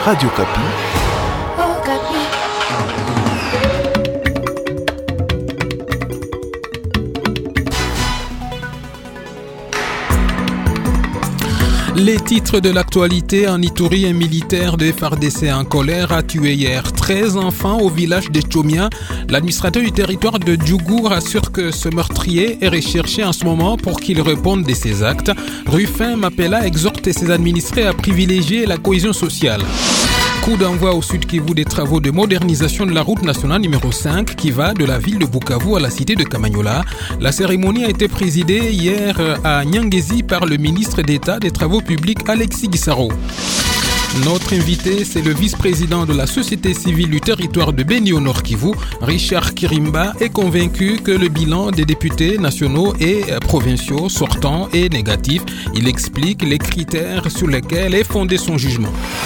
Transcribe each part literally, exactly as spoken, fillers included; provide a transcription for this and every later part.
Radio Kapi. Les titres de l'actualité en Ituri, un militaire de F A R D C en colère a tué hier treize enfants au village de Tchomia. L'administrateur du territoire de Djougou rassure que ce meurtrier est recherché en ce moment pour qu'il réponde de ses actes. Rufin Mapela exhorte ses administrés à privilégier la cohésion sociale. Coup d'envoi au Sud Kivu des travaux de modernisation de la route nationale numéro cinq qui va de la ville de Bukavu à la cité de Kamanyola. La cérémonie a été présidée hier à Nyangezi par le ministre d'État des Travaux publics Alexis Guissaro. Notre invité, c'est le vice-président de la société civile du territoire de Beni au Nord Kivu, Richard Kirimba, est convaincu que le bilan des députés nationaux et provinciaux sortants est négatif. Il explique les critères sur lesquels est fondé son jugement.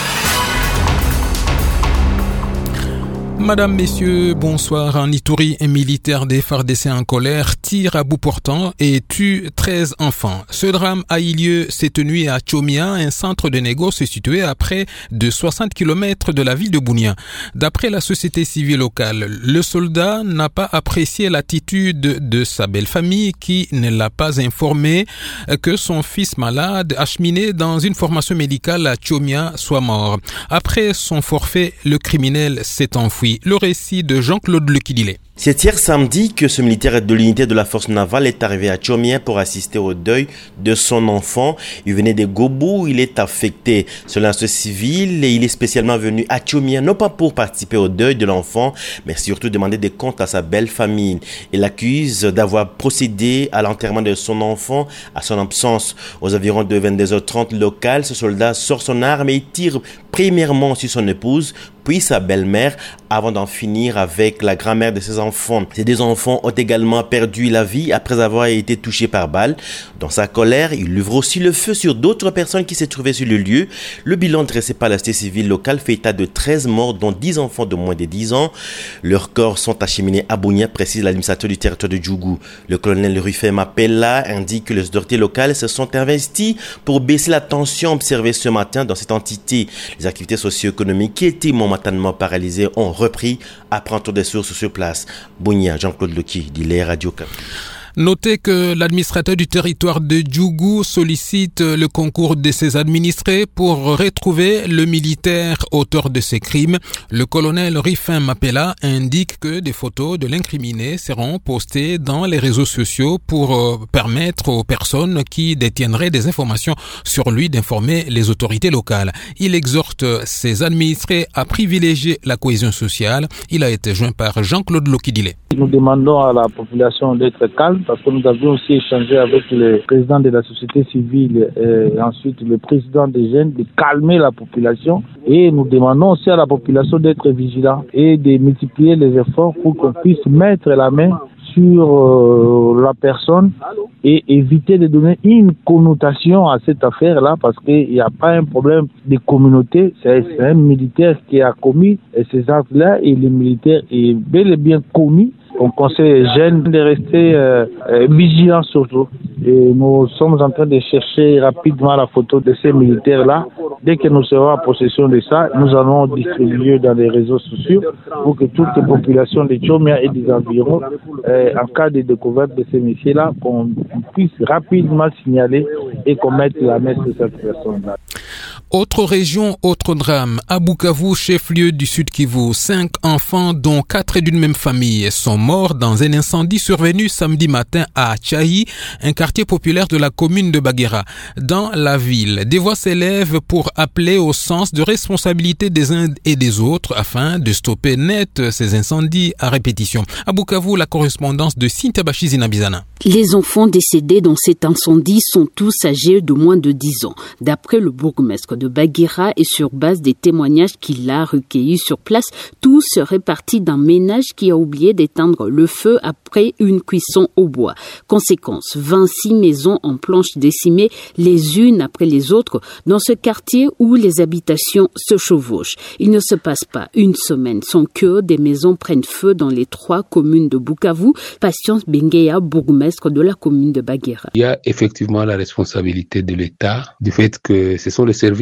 Madame, Messieurs, bonsoir. En Ituri, un militaire des F A R D C en colère tire à bout portant et tue treize enfants. Ce drame a eu lieu cette nuit à Tchomia, un centre de négoce situé à près de soixante kilomètres de la ville de Bunia. D'après la société civile locale, le soldat n'a pas apprécié l'attitude de sa belle-famille qui ne l'a pas informé que son fils malade, acheminé dans une formation médicale à Tchomia, soit mort. Après son forfait, le criminel s'est enfui. Le récit de Jean-Claude Lekidile. C'est hier samedi que ce militaire de l'unité de la force navale est arrivé à Tchomia pour assister au deuil de son enfant. Il venait de Gobou où il est affecté. Selon ce civil, il est spécialement venu à Tchomia, non pas pour participer au deuil de l'enfant, mais surtout demander des comptes à sa belle famille. Il l'accuse d'avoir procédé à l'enterrement de son enfant à son absence. Aux environs de vingt-deux heures trente locales, ce soldat sort son arme et tire premièrement sur son épouse, puis sa belle-mère, avant d'en finir avec la grand-mère de ses enfants. Ces deux enfants ont également perdu la vie après avoir été touchés par balle. Dans sa colère, il ouvre aussi le feu sur d'autres personnes qui se trouvaient sur le lieu. Le bilan dressé par la société civile locale fait état de treize morts, dont dix enfants de moins de dix ans. Leurs corps sont acheminés à Bunia, précise l'administrateur du territoire de Djougou. Le colonel Rufin Mapela indique que les autorités locales se sont investies pour baisser la tension observée ce matin dans cette entité. Les activités socio-économiques qui étaient momentanément paralysées ont repris après un tour des sources sur place. Bunia, Jean-Claude Loki, dit Radio Kapi. Notez que l'administrateur du territoire de Djougou sollicite le concours de ses administrés pour retrouver le militaire auteur de ces crimes. Le colonel Rufin Mapela indique que des photos de l'incriminé seront postées dans les réseaux sociaux pour permettre aux personnes qui détiendraient des informations sur lui d'informer les autorités locales. Il exhorte ses administrés à privilégier la cohésion sociale. Il a été joint par Jean-Claude Lokidile. Nous demandons à la population d'être calme parce que nous avions aussi échangé avec le président de la société civile et ensuite le président des jeunes de calmer la population et nous demandons aussi à la population d'être vigilant et de multiplier les efforts pour qu'on puisse mettre la main sur euh, la personne et éviter de donner une connotation à cette affaire-là parce qu'il n'y a pas un problème de communauté, c'est, c'est un militaire qui a commis ces actes-là et le militaire est bel et bien commis. On conseille les jeunes de rester euh, euh, vigilants surtout. Et nous sommes en train de chercher rapidement la photo de ces militaires-là. Dès que nous serons en possession de ça, nous allons distribuer dans les réseaux sociaux pour que toutes les populations de Tchomia et des environs, euh, en cas de découverte de ces messieurs-là, qu'on puisse rapidement signaler et qu'on mette la main sur cette personne-là. Autre région, autre drame. À Bukavu, chef-lieu du Sud Kivu, cinq enfants, dont quatre d'une même famille, sont morts dans un incendie survenu samedi matin à Tchahi, un quartier populaire de la commune de Baguera. Dans la ville, des voix s'élèvent pour appeler au sens de responsabilité des uns et des autres afin de stopper net ces incendies à répétition. À Bukavu, la correspondance de Cynthia Bachizi-Nabizana. Les enfants décédés dans cet incendie sont tous âgés de moins de dix ans. D'après le bourgmestre de Baguera et sur base des témoignages qu'il a recueillis sur place, tout serait parti d'un ménage qui a oublié d'éteindre le feu après une cuisson au bois. Conséquence, vingt-six maisons en planches décimées les unes après les autres dans ce quartier où les habitations se chevauchent. Il ne se passe pas une semaine sans que des maisons prennent feu dans les trois communes de Bukavu. Patience Bengeya, bourgmestre de la commune de Baguera. Il y a effectivement la responsabilité de l'État du fait que ce sont les services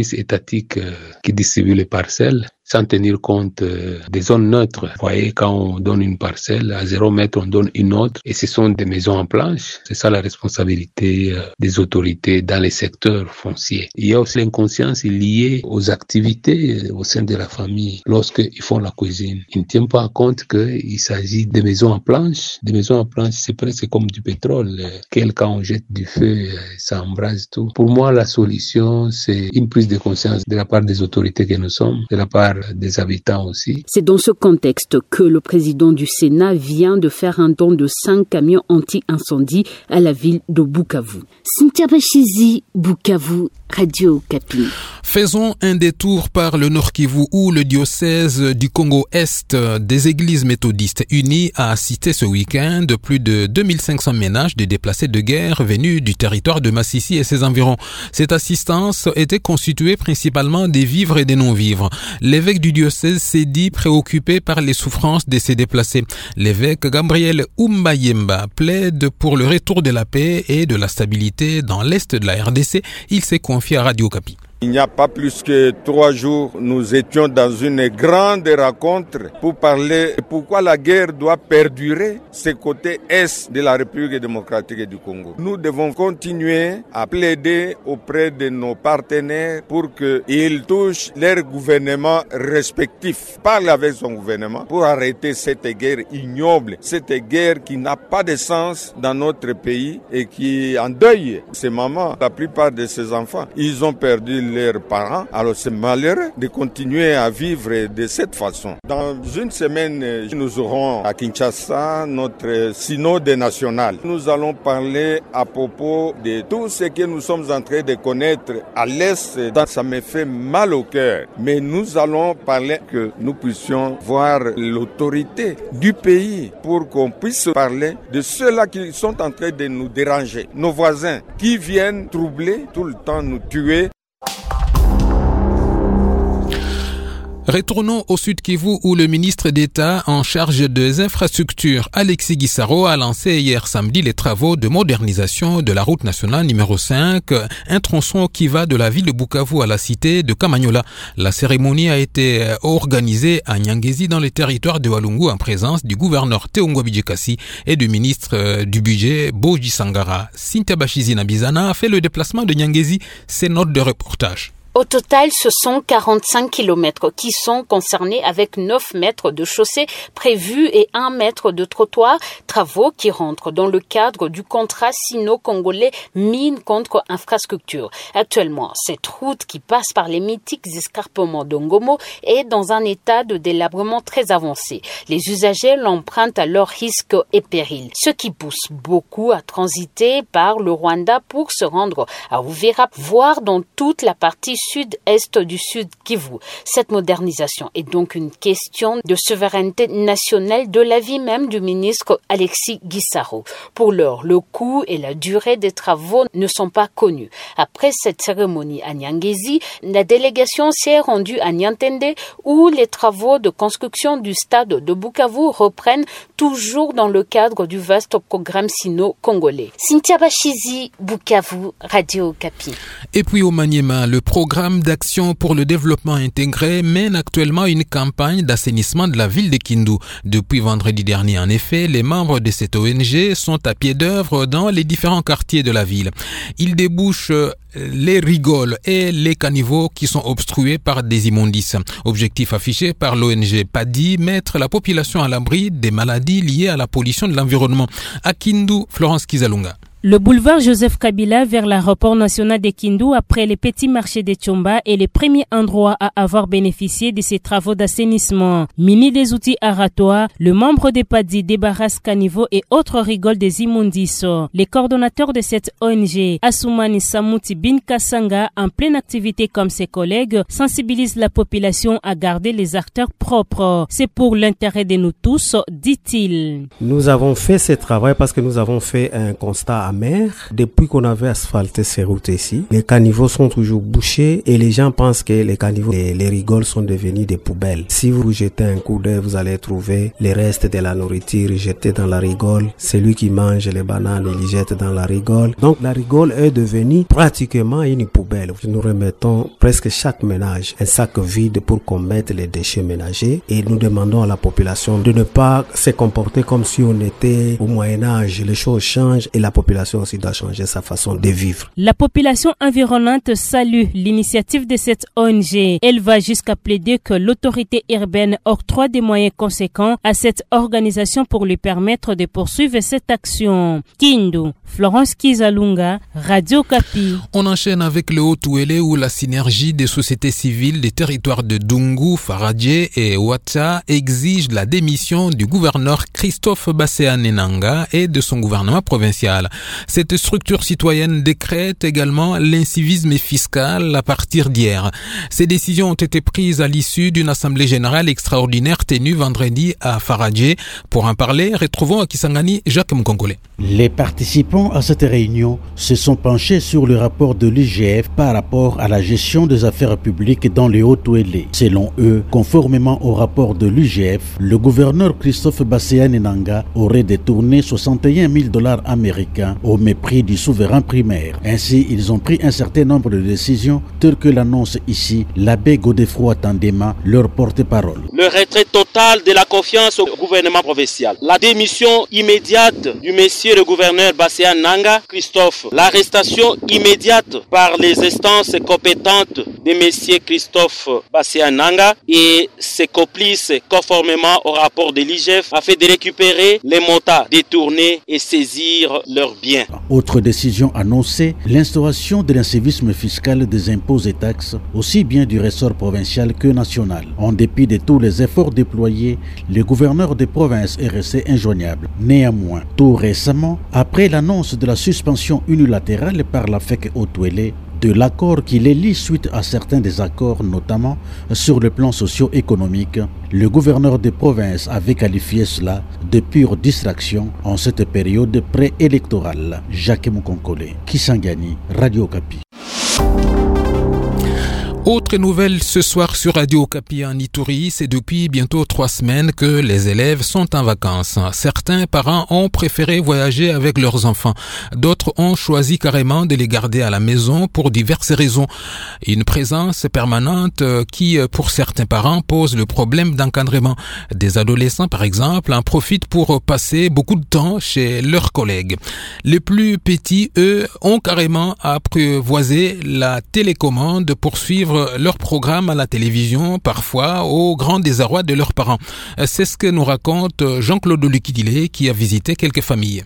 services étatiques euh, qui distribuent les parcelles, sans tenir compte euh, des zones neutres. Vous voyez, quand on donne une parcelle, à zéro mètre, on donne une autre, et ce sont des maisons en planche. C'est ça la responsabilité euh, des autorités dans les secteurs fonciers. Il y a aussi l'inconscience liée aux activités au sein de la famille lorsqu'ils font la cuisine. Ils ne tiennent pas compte qu'il s'agit de maisons en planche. Des maisons en planche, c'est presque comme du pétrole. Quel quand on jette du feu, ça embrase tout. Pour moi, la solution, c'est une prise de conscience de la part des autorités que nous sommes, de la part des habitants aussi. C'est dans ce contexte que le président du Sénat vient de faire un don de cinq camions anti-incendie à la ville de Bukavu. Cynthia Bachizi, Bukavu, Radio Okapi. Faisons un détour par le Nord Kivu où le diocèse du Congo-Est des églises méthodistes unies a assisté ce week-end de plus de deux mille cinq cents ménages de déplacés de guerre venus du territoire de Massissi et ses environs. Cette assistance était constituée principalement des vivres et des non-vivres. L'évêque du diocèse s'est dit préoccupé par les souffrances de ces déplacés. L'évêque Gabriel Umbayemba plaide pour le retour de la paix et de la stabilité dans l'Est de la R D C. Il s'est confié à Radio Okapi. Il n'y a pas plus que trois jours, nous étions dans une grande rencontre pour parler de pourquoi la guerre doit perdurer ce côté est de la République démocratique du Congo. Nous devons continuer à plaider auprès de nos partenaires pour qu'ils touchent leur gouvernement respectif. Parle avec son gouvernement pour arrêter cette guerre ignoble, cette guerre qui n'a pas de sens dans notre pays et qui endeuille ces mamans, la plupart de ces enfants. Ils ont perdu leurs parents, alors c'est malheureux de continuer à vivre de cette façon. Dans une semaine, nous aurons à Kinshasa notre synode national. Nous allons parler à propos de tout ce que nous sommes en train de connaître à l'Est. Ça me fait mal au cœur, mais nous allons parler que nous puissions voir l'autorité du pays pour qu'on puisse parler de ceux-là qui sont en train de nous déranger, nos voisins qui viennent troubler tout le temps, nous tuer. Retournons au Sud Kivu où le ministre d'État en charge des infrastructures, Alexis Guissaro, a lancé hier samedi les travaux de modernisation de la route nationale numéro cinq, un tronçon qui va de la ville de Bukavu à la cité de Kamanyola. La cérémonie a été organisée à Nyangezi dans le territoire de Walungu en présence du gouverneur Teongwa Bijekasi et du ministre du budget Boji Sangara. Cynthia Bachizi Nabizana a fait le déplacement de Nyangezi, ses notes de reportage. Au total, ce sont quarante-cinq kilomètres qui sont concernés avec neuf mètres de chaussée prévus et un mètre de trottoir, travaux qui rentrent dans le cadre du contrat sino-congolais mine contre infrastructure. Actuellement, cette route qui passe par les mythiques escarpements d'Ongomo est dans un état de délabrement très avancé. Les usagers l'empruntent à leurs risques et périls, ce qui pousse beaucoup à transiter par le Rwanda pour se rendre à Uvira, voire dans toute la partie sud-est du Sud Kivu. Cette modernisation est donc une question de souveraineté nationale de l'avis même du ministre Alexis Guissaro. Pour l'heure, le coût et la durée des travaux ne sont pas connus. Après cette cérémonie à Nyangezi, la délégation s'est rendue à Niantende où les travaux de construction du stade de Bukavu reprennent toujours dans le cadre du vaste programme sino-congolais. Cynthia Bachizi, Bukavu, Radio Okapi. Et puis au Maniema, le programme d'action pour le développement intégré mène actuellement une campagne d'assainissement de la ville de Kindu. Depuis vendredi dernier, en effet, les membres de cette O N G sont à pied d'œuvre dans les différents quartiers de la ville. Ils débouchent les rigoles et les caniveaux qui sont obstrués par des immondices. Objectif affiché par l'O N G P A D I, mettre la population à l'abri des maladies liées à la pollution de l'environnement. À Kindu, Florence Kizalunga. Le boulevard Joseph Kabila vers l'aéroport national de Kindu après les petits marchés de Tchomba est le premier endroit à avoir bénéficié de ces travaux d'assainissement. Muni des outils aratoires, le membre des P A D I débarrasse caniveaux et autres rigoles des immondices. Les coordonnateurs de cette O N G, Assoumani Samouti Bin Kassanga, en pleine activité comme ses collègues, sensibilisent la population à garder les acteurs propres. C'est pour l'intérêt de nous tous, dit-il. Nous avons fait ce travail parce que nous avons fait un constat mer. Depuis qu'on avait asphalté ces routes ici, les caniveaux sont toujours bouchés et les gens pensent que les caniveaux, les, les rigoles sont devenus des poubelles. Si vous jetez un coup d'œil, vous allez trouver les restes de la nourriture jetés dans la rigole. Celui qui mange les bananes, il les jette dans la rigole. Donc la rigole est devenue pratiquement une poubelle. Nous remettons presque chaque ménage un sac vide pour qu'on mette les déchets ménagers et nous demandons à la population de ne pas se comporter comme si on était au Moyen-Âge. Les choses changent et la population aussi doit changer sa façon de vivre. La population environnante salue l'initiative de cette O N G. Elle va jusqu'à plaider que l'autorité urbaine octroie des moyens conséquents à cette organisation pour lui permettre de poursuivre cette action. Kindu, Florence Kizalunga, Radio Kapi. On enchaîne avec le Haut-Ouélé où la synergie des sociétés civiles des territoires de Dungu, Faradje et Ouacha exige la démission du gouverneur Christophe Basséane-Nanga et de son gouvernement provincial. Cette structure citoyenne décrète également l'incivisme fiscal à partir d'hier. Ces décisions ont été prises à l'issue d'une assemblée générale extraordinaire tenue vendredi à Faradje. Pour en parler, retrouvons à Kisangani Jacques Mkonkole. Les participants à cette réunion se sont penchés sur le rapport de l'I G F par rapport à la gestion des affaires publiques dans les Haut-Ouélé. Selon eux, conformément au rapport de l'I G F, le gouverneur Christophe Basséane-Nanga aurait détourné soixante et un mille dollars américains au mépris du souverain primaire. Ainsi, ils ont pris un certain nombre de décisions, telles que l'annonce ici l'abbé Godefroy Tandema, leur porte-parole. Le retrait total de la confiance au gouvernement provincial, la démission immédiate du monsieur le gouverneur Basséane-Nanga, Christophe, l'arrestation immédiate par les instances compétentes de monsieur Christophe Basséane-Nanga et ses complices conformément au rapport de l'I G F afin de récupérer les montants détournés et saisir leurs biens. Autre décision annoncée, l'instauration de l'incivisme fiscal des impôts et taxes, aussi bien du ressort provincial que national. En dépit de tous les efforts déployés, le gouverneur des provinces est resté injoignable. Néanmoins, tout récemment, après l'annonce de la suspension unilatérale par la F E C Haut-Ouélé de l'accord qui les lie suite à certains désaccords, notamment sur le plan socio-économique, le gouverneur des provinces avait qualifié cela de pure distraction en cette période préélectorale. Jacques Mkonkole, Kisangani, Radio Kapi. Autre nouvelle ce soir sur Radio Kapi en Ituri, c'est depuis bientôt trois semaines que les élèves sont en vacances. Certains parents ont préféré voyager avec leurs enfants. D'autres ont choisi carrément de les garder à la maison pour diverses raisons. Une présence permanente qui, pour certains parents, pose le problème d'encadrement. Des adolescents, par exemple, en profitent pour passer beaucoup de temps chez leurs collègues. Les plus petits, eux, ont carrément apprivoisé la télécommande pour suivre leur programme à la télévision, parfois au grand désarroi de leurs parents. C'est ce que nous raconte Jean-Claude Lukidile qui a visité quelques familles.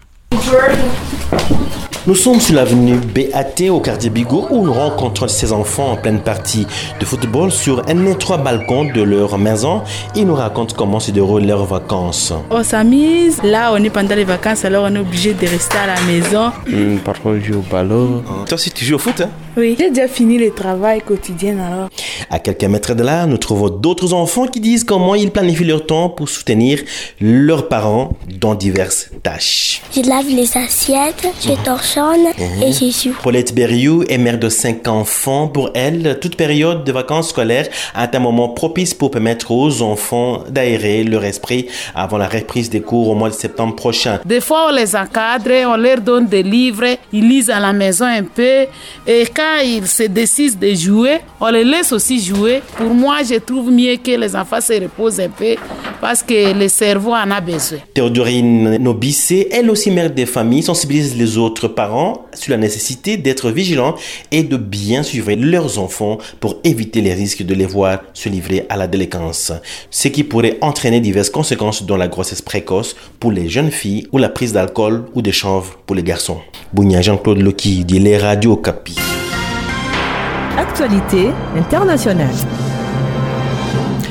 Nous sommes sur l'avenue B A T au quartier Bigot où nous rencontrons ces enfants en pleine partie de football sur un étroit balcon de leur maison. Ils nous racontent comment se déroulent leurs vacances. On s'amuse, là on est pendant les vacances, alors on est obligé de rester à la maison. Mmh, parfois on joue au ballon. Toi aussi tu joues au foot, hein? Oui, j'ai déjà fini le travail quotidien alors. À quelques mètres de là, nous trouvons d'autres enfants qui disent comment ils planifient leur temps pour soutenir leurs parents dans diverses tâches. Je lave les assiettes, je torchonne mmh. et je joue. Paulette Berriou est mère de cinq enfants. Pour elle, toute période de vacances scolaires est un moment propice pour permettre aux enfants d'aérer leur esprit avant la reprise des cours au mois de septembre prochain. Des fois, on les encadre, on leur donne des livres, ils lisent à la maison un peu et quand ils se décident de jouer, on les laisse aussi jouer. Pour moi, je trouve mieux que les enfants se reposent un peu parce que le cerveau en a besoin. Théodorine Nobissé, elle aussi mère des familles, sensibilise les autres parents sur la nécessité d'être vigilants et de bien suivre leurs enfants pour éviter les risques de les voir se livrer à la délinquance, ce qui pourrait entraîner diverses conséquences dont la grossesse précoce pour les jeunes filles ou la prise d'alcool ou de chanvre pour les garçons. Bounia Jean-Claude Loki, dit les Radio Kapi. Actualité internationale.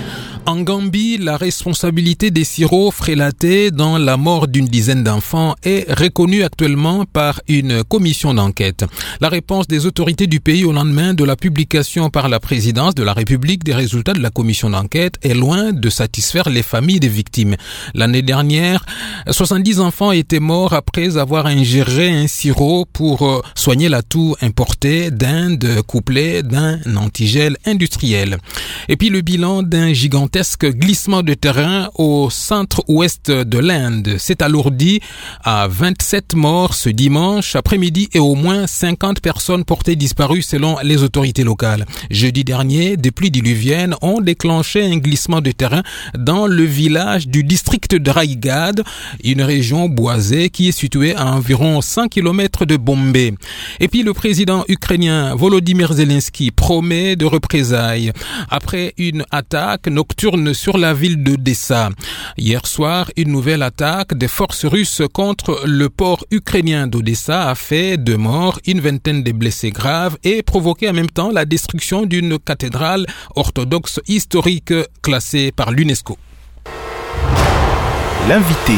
En Gambie, la responsabilité des sirops frélatés dans la mort d'une dizaine d'enfants est reconnue actuellement par une commission d'enquête. La réponse des autorités du pays au lendemain de la publication par la présidence de la République des résultats de la commission d'enquête est loin de satisfaire les familles des victimes. L'année dernière, soixante-dix enfants étaient morts après avoir ingéré un sirop pour soigner la toux importée d'Inde couplé d'un antigel industriel. Et puis le bilan d'un gigantesque glissement de terrain au centre-ouest de l'Inde s'est alourdi à vingt-sept morts ce dimanche après-midi et au moins cinquante personnes portées disparues selon les autorités locales. Jeudi dernier, des pluies diluviennes ont déclenché un glissement de terrain dans le village du district de Raigad, une région boisée qui est située à environ cent kilomètres de Bombay. Et puis le président ukrainien Volodymyr Zelensky promet de représailles après une attaque nocturne sur la ville d'Odessa. Hier soir, une nouvelle attaque des forces russes contre le port ukrainien d'Odessa a fait deux morts, une vingtaine de blessés graves et provoqué en même temps la destruction d'une cathédrale orthodoxe historique classée par l'UNESCO. L'invité.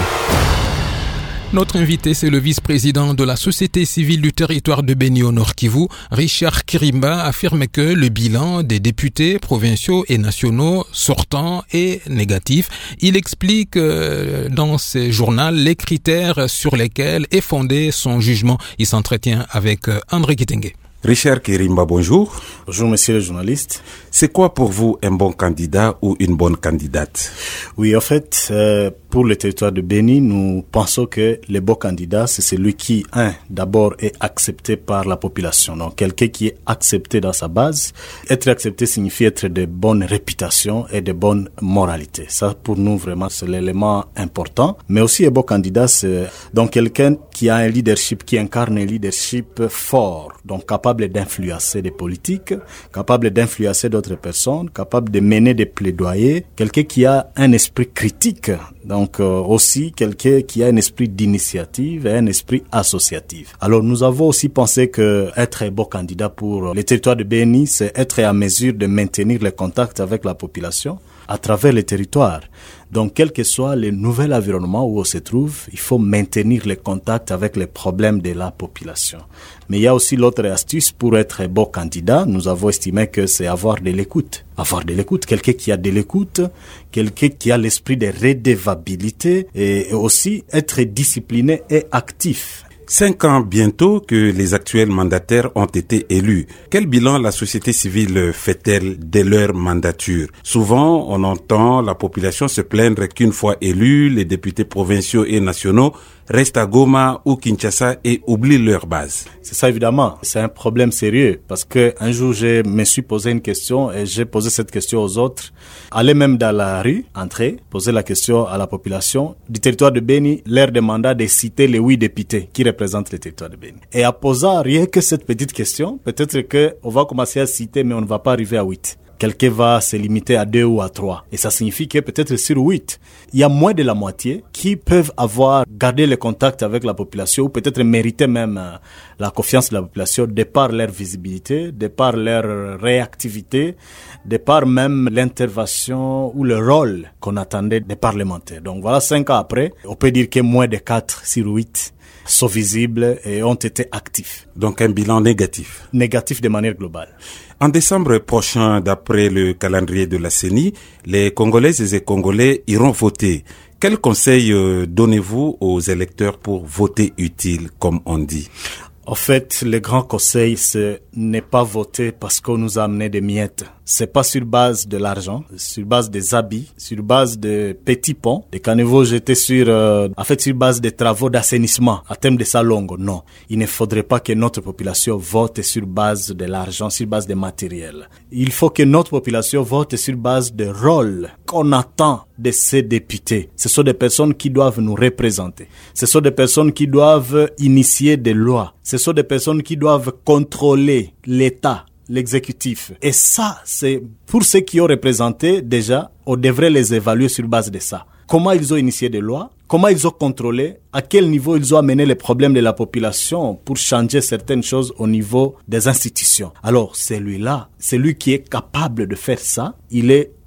Notre invité, c'est le vice-président de la société civile du territoire de Beni au Nord Kivu. Richard Kirimba affirme que le bilan des députés provinciaux et nationaux sortants est négatif. Il explique euh, dans ce journal les critères sur lesquels est fondé son jugement. Il s'entretient avec euh, André Kitenge. Richard Kirimba, bonjour. Bonjour, monsieur le journaliste. C'est quoi pour vous un bon candidat ou une bonne candidate? Oui, en fait, euh, pour le territoire de Beni, nous pensons que le bon candidat, c'est celui qui, un, d'abord est accepté par la population. Donc, quelqu'un qui est accepté dans sa base. Être accepté signifie être de bonne réputation et de bonne moralité. Ça, pour nous, vraiment, c'est l'élément important. Mais aussi, un bon candidat, c'est donc quelqu'un qui a un leadership, qui incarne un leadership fort, donc capable d'influencer des politiques, capable d'influencer d'autres personnes, capable de mener des plaidoyers, quelqu'un qui a un esprit critique, donc euh, aussi quelqu'un qui a un esprit d'initiative et un esprit associatif. Alors nous avons aussi pensé que être un bon candidat pour le territoire de Beni, c'est être à mesure de maintenir les contacts avec la population à travers le territoire. Donc, quel que soit le nouvel environnement où on se trouve, il faut maintenir les contacts avec les problèmes de la population. Mais il y a aussi l'autre astuce pour être un bon candidat. Nous avons estimé que c'est avoir de l'écoute. Avoir de l'écoute, quelqu'un qui a de l'écoute, quelqu'un qui a l'esprit de redevabilité et aussi être discipliné et actif. Cinq ans bientôt que les actuels mandataires ont été élus. Quel bilan la société civile fait-elle de leur mandature? Souvent, on entend la population se plaindre qu'une fois élus, les députés provinciaux et nationaux restent à Goma ou Kinshasa et oublient leur base. C'est ça, évidemment. C'est un problème sérieux parce que un jour, je me suis posé une question et j'ai posé cette question aux autres. Aller même dans la rue, entrer, poser la question à la population du territoire de Beni, leur demander de citer les huit députés qui représentent le territoire de Beni. Et en posant rien que cette petite question, peut-être qu'on va commencer à citer, mais on ne va pas arriver à huit. Quelqu'un va se limiter à deux ou à trois. Et ça signifie que peut-être sur huit, il y a moins de la moitié qui peuvent avoir gardé le contact avec la population ou peut-être mériter même la confiance de la population de par leur visibilité, de par leur réactivité, de par même l'intervention ou le rôle qu'on attendait des parlementaires. Donc voilà, cinq ans après, on peut dire que moins de quatre sur huit sont visibles et ont été actifs. Donc un bilan négatif. Négatif de manière globale. En décembre prochain, d'après le calendrier de la C E N I, les Congolaises et Congolais iront voter. Quel conseil euh, donnez-vous aux électeurs pour voter utile, comme on dit? En fait, le grand conseil, c'est ne pas voter parce qu'on nous a amené des miettes. C'est pas sur base de l'argent, sur base des habits, sur base de petits ponts, des caniveaux jetés sur, euh, en fait, sur base des travaux d'assainissement à terme de Salongo. Non, il ne faudrait pas que notre population vote sur base de l'argent, sur base des matériels. Il faut que notre population vote sur base de rôle qu'on attend de ces députés. Ce sont des personnes qui doivent nous représenter. Ce sont des personnes qui doivent initier des lois. Ce sont des personnes qui doivent contrôler l'État, l'exécutif. Et ça, c'est pour ceux qui ont représenté déjà, on devrait les évaluer sur base de ça. Comment ils ont initié des lois, comment ils ont contrôlé, à quel niveau ils ont amené les problèmes de la population pour changer certaines choses au niveau des institutions. Alors, celui-là, celui qui est capable de faire ça, il est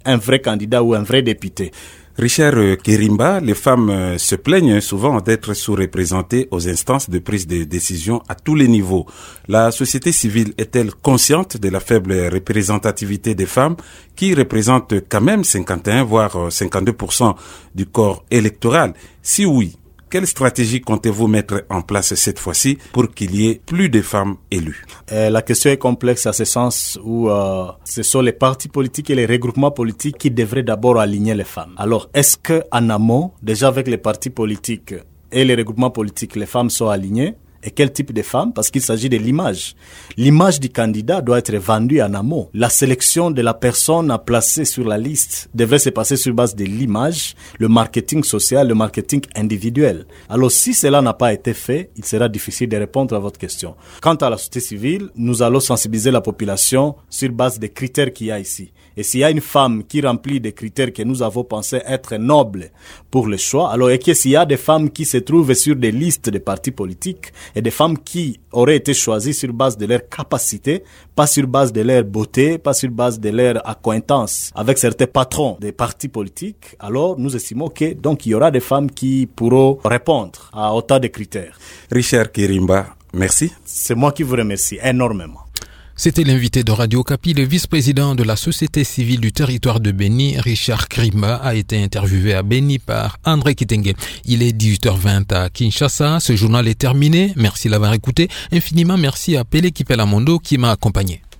un vrai candidat ou un vrai député. Richard Kerimba, les femmes se plaignent souvent d'être sous-représentées aux instances de prise de décision à tous les niveaux. La société civile est-elle consciente de la faible représentativité des femmes qui représentent quand même cinquante et un voire cinquante-deux pour cent du corps électoral? Si oui, quelle stratégie comptez-vous mettre en place cette fois-ci pour qu'il y ait plus de femmes élues? euh, La question est complexe à ce sens où euh, ce sont les partis politiques et les regroupements politiques qui devraient d'abord aligner les femmes. Alors, est-ce qu'en amont, déjà avec les partis politiques et les regroupements politiques, les femmes sont alignées? Et quel type de femmes? Parce qu'il s'agit de l'image. L'image du candidat doit être vendue en amont. La sélection de la personne à placer sur la liste devrait se passer sur base de l'image, le marketing social, le marketing individuel. Alors si cela n'a pas été fait, il sera difficile de répondre à votre question. Quant à la société civile, nous allons sensibiliser la population sur base des critères qu'il y a ici. Et s'il y a une femme qui remplit des critères que nous avons pensé être nobles pour le choix, alors et que s'il y a des femmes qui se trouvent sur des listes de partis politiques, et des femmes qui auraient été choisies sur base de leur capacité, pas sur base de leur beauté, pas sur base de leur acquaintance avec certains patrons des partis politiques, alors nous estimons que donc il y aura des femmes qui pourront répondre à autant de critères. Richard Kerimba, merci. C'est moi qui vous remercie énormément. C'était l'invité de Radio Okapi, le vice-président de la société civile du territoire de Béni, Richard Kerimba, a été interviewé à Béni par André Kitenge. Il est dix-huit heures vingt à Kinshasa. Ce journal est terminé. Merci de l'avoir écouté. Infiniment merci à Pele Kipelamondo qui m'a accompagné.